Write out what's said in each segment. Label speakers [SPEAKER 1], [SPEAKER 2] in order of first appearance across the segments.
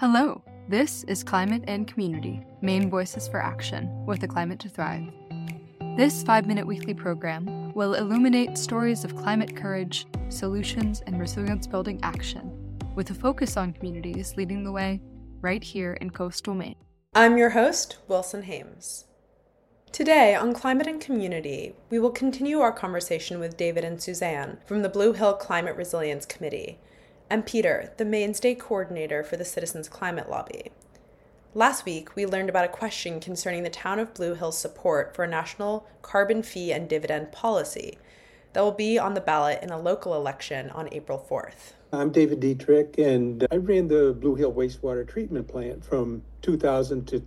[SPEAKER 1] Hello, this is Climate and Community, Maine Voices for Action, with a Climate to Thrive. This 5-minute weekly program will illuminate stories of climate courage, solutions, and resilience-building action, with a focus on communities leading the way right here in coastal Maine.
[SPEAKER 2] I'm your host, Wilson Hames. Today on Climate and Community, we will continue our conversation with David and Suzanne from the Blue Hill Climate Resilience Committee, and Peter, the Maine State Coordinator for the Citizens Climate Lobby. Last week, we learned about a question concerning the town of Blue Hill's support for a national carbon fee and dividend policy that will be on the ballot in a local election on April 4th.
[SPEAKER 3] I'm David Dietrich, and I ran the Blue Hill Wastewater Treatment Plant from 2000 to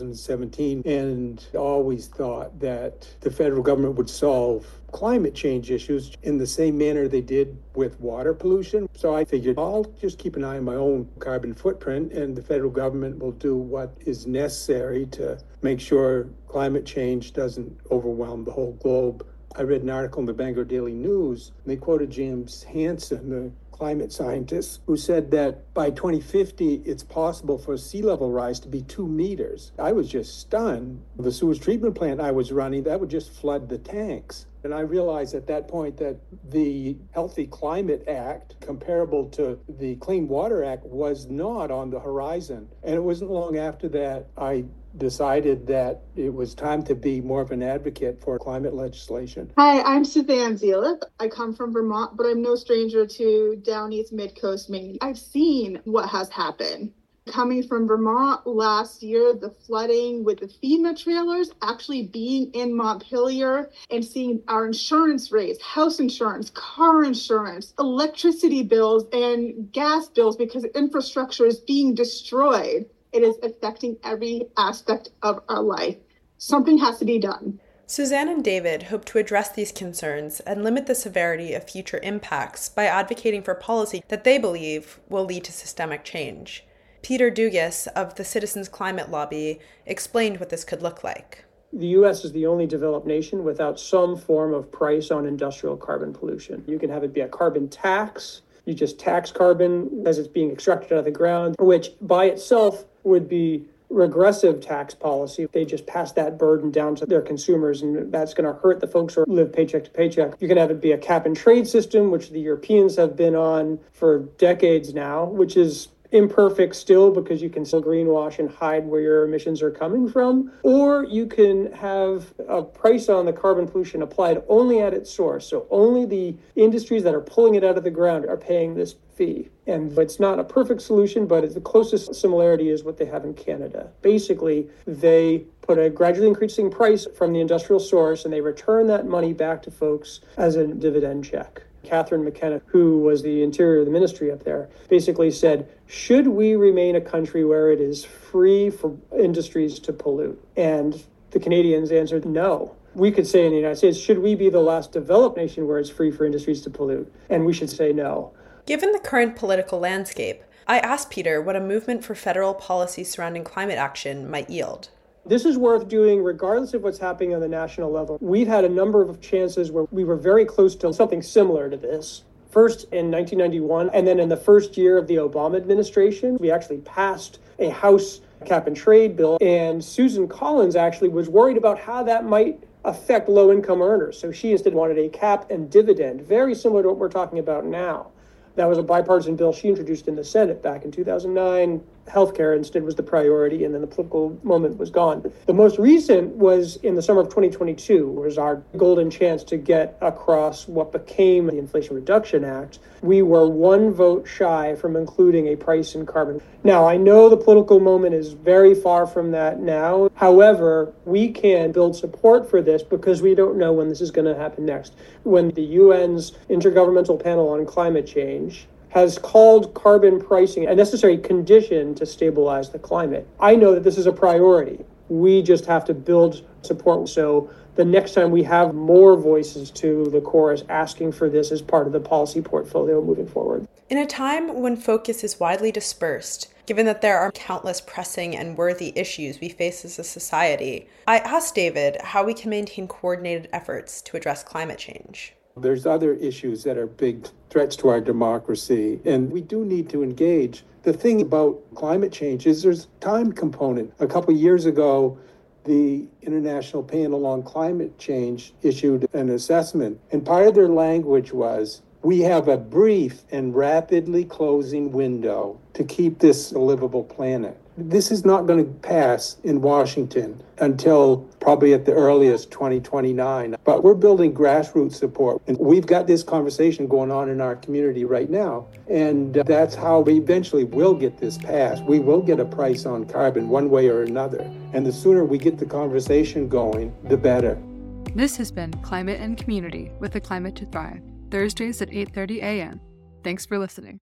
[SPEAKER 3] 2017, and always thought that the federal government would solve climate change issues in the same manner they did with water pollution. So I figured I'll just keep an eye on my own carbon footprint, and the federal government will do what is necessary to make sure climate change doesn't overwhelm the whole globe. I read an article in the Bangor Daily News, and they quoted James Hansen, the climate scientist, who said that by 2050, it's possible for sea level rise to be 2 meters. I was just stunned. The sewage treatment plant I was running, that would just flood the tanks. And I realized at that point that the Healthy Climate Act, comparable to the Clean Water Act, was not on the horizon. And it wasn't long after that I decided that it was time to be more of an advocate for climate legislation.
[SPEAKER 4] Hi, I'm Suzanne Zielich. I come from Vermont, but I'm no stranger to down east mid-coast Maine. I've seen what has happened. Coming from Vermont last year, the flooding with the FEMA trailers, actually being in Montpelier and seeing our insurance rates, house insurance, car insurance, electricity bills, and gas bills because infrastructure is being destroyed. It is affecting every aspect of our life. Something has to be done.
[SPEAKER 2] Suzanne and David hope to address these concerns and limit the severity of future impacts by advocating for policy that they believe will lead to systemic change. Peter Dugas of the Citizens Climate Lobby explained what this could look like.
[SPEAKER 5] The U.S. is the only developed nation without some form of price on industrial carbon pollution. You can have it be a carbon tax. You just tax carbon as it's being extracted out of the ground, which by itself would be regressive tax policy. They just pass that burden down to their consumers, and that's going to hurt the folks who live paycheck to paycheck. You can have it be a cap and trade system, which the Europeans have been on for decades now, which is imperfect still because you can still greenwash and hide where your emissions are coming from. Or you can have a price on the carbon pollution applied only at its source. So only the industries that are pulling it out of the ground are paying this fee. And it's not a perfect solution, but it's the closest similarity is what they have in Canada. Basically, they put a gradually increasing price from the industrial source and they return that money back to folks as a dividend check. Catherine McKenna, who was the Interior of the Ministry up there, basically said, should we remain a country where it is free for industries to pollute? And the Canadians answered no. We could say in the United States, should we be the last developed nation where it's free for industries to pollute? And we should say no.
[SPEAKER 2] Given the current political landscape, I asked Peter what a movement for federal policy surrounding climate action might yield.
[SPEAKER 5] This is worth doing regardless of what's happening on the national level. We've had a number of chances where we were very close to something similar to this. First in 1991, and then in the first year of the Obama administration, we actually passed a House cap and trade bill. And Susan Collins actually was worried about how that might affect low-income earners. So she instead wanted a cap and dividend, very similar to what we're talking about now. That was a bipartisan bill she introduced in the Senate back in 2009. Healthcare instead was the priority, and then the political moment was gone. The most recent was in the summer of 2022, was our golden chance to get across what became the Inflation Reduction Act. We were one vote shy from including a price in carbon. Now, I know the political moment is very far from that now. However, we can build support for this because we don't know when this is going to happen next. When the UN's Intergovernmental Panel on Climate Change has called carbon pricing a necessary condition to stabilize the climate. I know that this is a priority. We just have to build support so the next time we have more voices to the chorus asking for this as part of the policy portfolio moving forward.
[SPEAKER 2] In a time when focus is widely dispersed, given that there are countless pressing and worthy issues we face as a society, I asked David how we can maintain coordinated efforts to address climate change.
[SPEAKER 3] There's other issues that are big threats to our democracy, and we do need to engage. The thing about climate change is there's a time component. A couple of years ago, the International Panel on Climate Change issued an assessment, and part of their language was, we have a brief and rapidly closing window to keep this a livable planet. This is not going to pass in Washington until probably at the earliest 2029. But we're building grassroots support. And we've got this conversation going on in our community right now. And that's how we eventually will get this passed. We will get a price on carbon one way or another. And the sooner we get the conversation going, the better.
[SPEAKER 1] This has been Climate and Community with the Climate to Thrive, Thursdays at 8:30 a.m. Thanks for listening.